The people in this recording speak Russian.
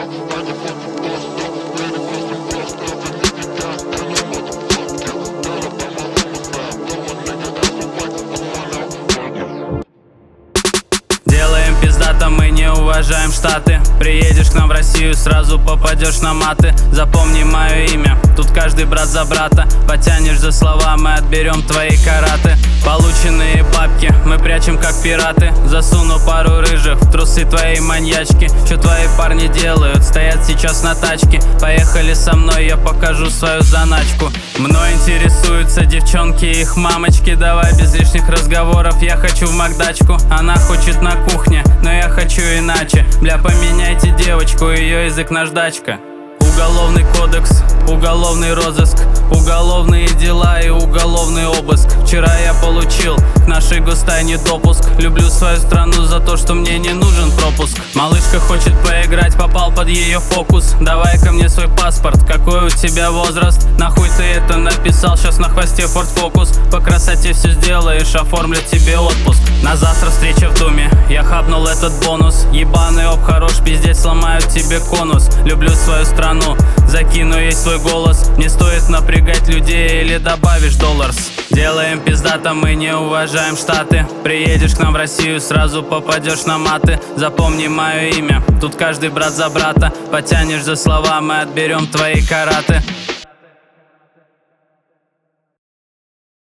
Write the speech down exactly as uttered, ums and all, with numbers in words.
Делаем пиздато, мы не уважаем штаты. Приедешь к нам в Россию, сразу попадешь на маты. Запомни мое имя, тут каждый брат за брата. Потянешь за слова, мы отберем твои караты. Полученные бабки мы прячем как пираты. Засуну пару рыжих в трусы твоей маньячки. Что твои парни делают? Стоят сейчас на тачке. Поехали со мной, я покажу свою заначку. Мной интересуются девчонки и их мамочки. Давай без лишних разговоров, я хочу в Макдачку. Она хочет на кухне, но я хочу иначе. Бля, поменяйте девочку, ее язык наждачка. Уголовный кодекс, уголовный розыск, уголовные дела и уголовный обыск. Вчера я получил к нашей гостайне допуск. Люблю свою страну за то, что мне не нужен пропуск. Малышка хочет поиграть, попал под ее фокус. Давай ко мне свой паспорт, какой у тебя возраст? Нахуй ты это написал, сейчас на хвосте Ford Focus. По красоте все сделаешь, оформлю тебе отпуск. На завтра встреча в доме, я хапнул этот бонус. Ебаный оп, хорош, пиздец, сломают тебе конус. Люблю свою страну, закину ей свой голос. Не стоит напрягать людей или добавишь долларс. Делаем пиздато, мы не уважаем штаты. Приедешь к нам в Россию, сразу попадешь на маты. Запомни мое имя, тут каждый брат за брата. Потянешь за слова, мы отберем твои караты.